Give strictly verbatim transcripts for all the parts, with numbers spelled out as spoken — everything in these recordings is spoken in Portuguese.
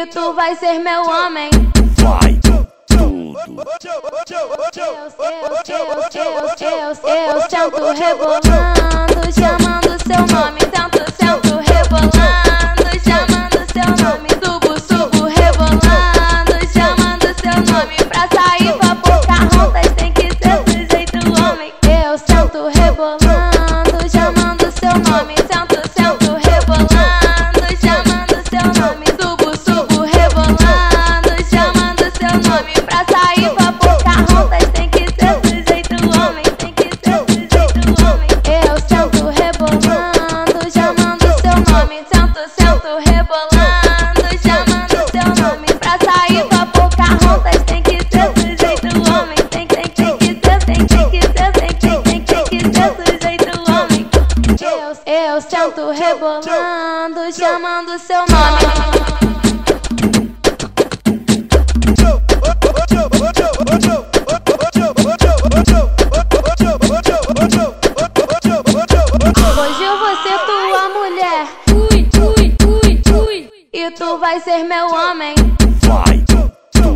tu vai ser meu homem. Vai tudo. Eu sento rebolando, chamando seu nome. Tento, sento rebolando, chamando seu nome. Subo, subo, rebolando, chamando seu nome. Pra sair pra Pocahontas tem que ser do jeito homem. Eu sento rebolando, chamando seu nome. Sento, sento rebolando, chamando seu nome. Subo, subo, rebolando, chamando seu nome. Pra sair pra Pocahontas tem que ser do jeito homem. Tem que ser do jeito homem. Eu sento rebolando, chamando seu nome. Sento, sento rebolando, chamando seu nome. Pra sair pra Pocahontas tem que ser do jeito homem. Tem, tem, tem que ser, tem, tem que ser, tem, tem, tem, tem que ser do jeito homem. Eu, eu sento rebolando, chamando seu nome. Hoje eu vou ser tua mulher. Ui, ui, ui, ui. E tu vai ser meu homem. Vai tudo.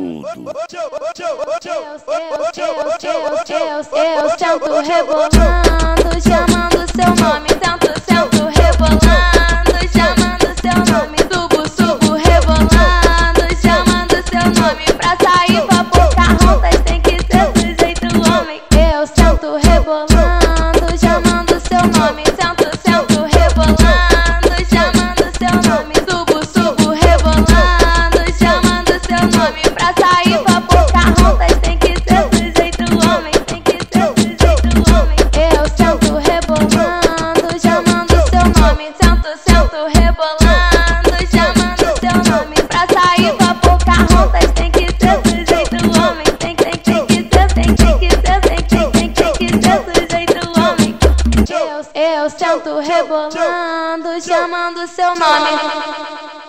Eu sento rebolando, chamando seu nome. Tento, sento rebolando, chamando seu nome. Subo, subo, rebolando, chamando seu nome. Pra sair pra Pocahontas tem que ser do jeito homem. Eu sento rebolando, chamando seu nome. Sento, sento rebolando, chamando seu nome. Subo, subo, rebolando, chamando seu nome. Pra sair pra Pocahontas tem que ser do jeito homem. Tem que ser do jeito homem. Eu sento rebolando, chamando seu nome. Sento, sento rebolando, chamando seu nome. Pra sair pra Pocahontas tem que ser do jeito homem. Tem, tem, tem que ser, tem, tem que ser, tem, tem, tem, tem que ser do jeito homem. Eu, eu sento rebolando, chamando seu nome.